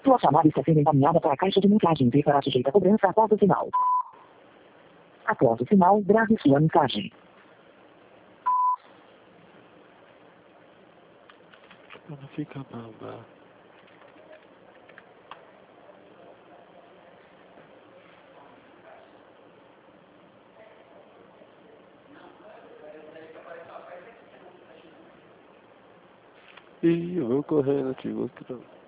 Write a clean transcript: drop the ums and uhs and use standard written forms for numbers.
Sua chamada está sendo encaminhada para a caixa de mensagens e será sujeita a cobrança após o sinal. Após o sinal, grave sua mensagem. Não fica bamba. Ih, eu vou correndo, te mostrando.